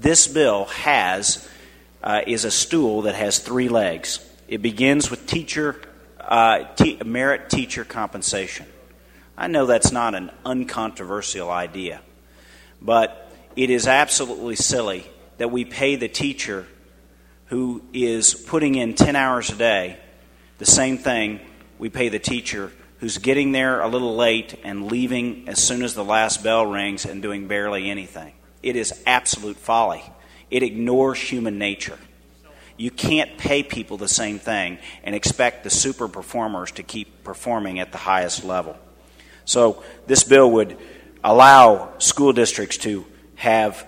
this bill is a stool that has three legs. It begins with merit teacher compensation. I know that's not an uncontroversial idea, but it is absolutely silly that we pay the teacher who is putting in 10 hours a day the same thing we pay the teacher who's getting there a little late and leaving as soon as the last bell rings and doing barely anything. It is absolute folly. It ignores human nature. You can't pay people the same thing and expect the super performers to keep performing at the highest level. So this bill would allow school districts to have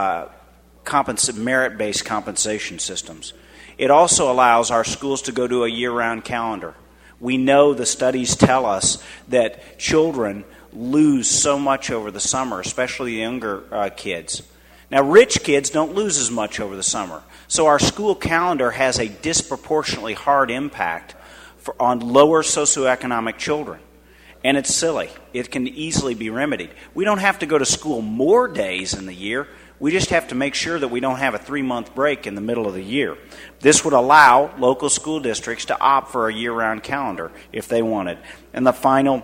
merit-based compensation systems. It also allows our schools to go to a year-round calendar. We know the studies tell us that children lose so much over the summer, especially the younger kids. Now, rich kids don't lose as much over the summer. So our school calendar has a disproportionately hard impact on lower socioeconomic children. And it's silly. It can easily be remedied. We don't have to go to school more days in the year. We just have to make sure that we don't have a 3-month break in the middle of the year. This would allow local school districts to opt for a year-round calendar if they wanted. And the final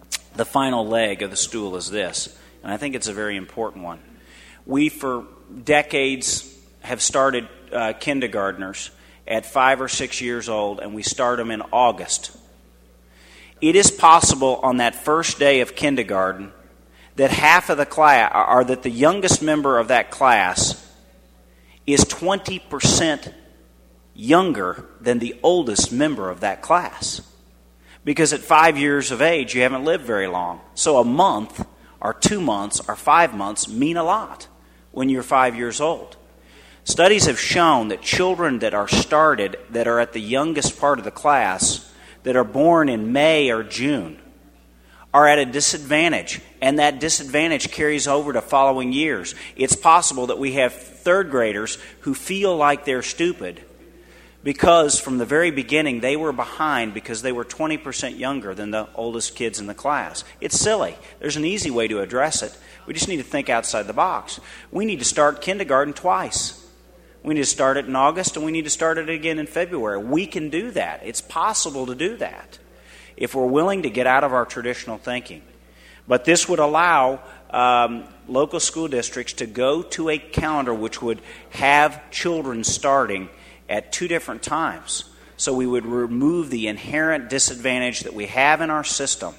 leg of the stool is this, and I think it's a very important one. We, for decades, have started kindergartners at 5 or 6 years old, and we start them in August. It is possible on that first day of kindergarten that half of the class, or that the youngest member of that class is 20% younger than the oldest member of that class. Because at 5 years of age, you haven't lived very long. So a month, or 2 months, or 5 months mean a lot when you're 5 years old. Studies have shown that children that are started, that are at the youngest part of the class, that are born in May or June, are at a disadvantage, and that disadvantage carries over to following years. It's possible that we have third graders who feel like they're stupid because from the very beginning they were behind because they were 20% younger than the oldest kids in the class. It's silly. There's an easy way to address it. We just need to think outside the box. We need to start kindergarten twice. We need to start it in August, and we need to start it again in February. We can do that. It's possible to do that if we're willing to get out of our traditional thinking. But this would allow local school districts to go to a calendar which would have children starting at 2 different times. So we would remove the inherent disadvantage that we have in our system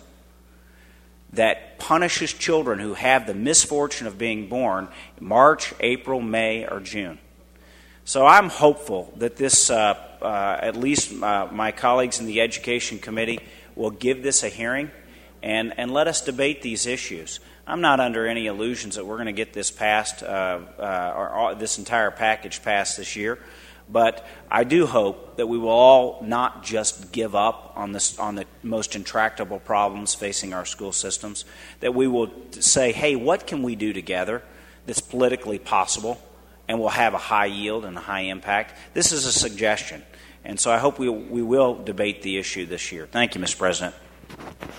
that punishes children who have the misfortune of being born in March, April, May, or June. So I'm hopeful that this, at least my colleagues in the Education Committee, will give this a hearing and let us debate these issues. I'm not under any illusions that we're going to get this passed, or this entire package passed this year, but I do hope that we will all not just give up on the most intractable problems facing our school systems, that we will say, hey, what can we do together that's politically possible and will have a high yield and a high impact? This is a suggestion. And so I hope we will debate the issue this year. Thank you, Mr. President.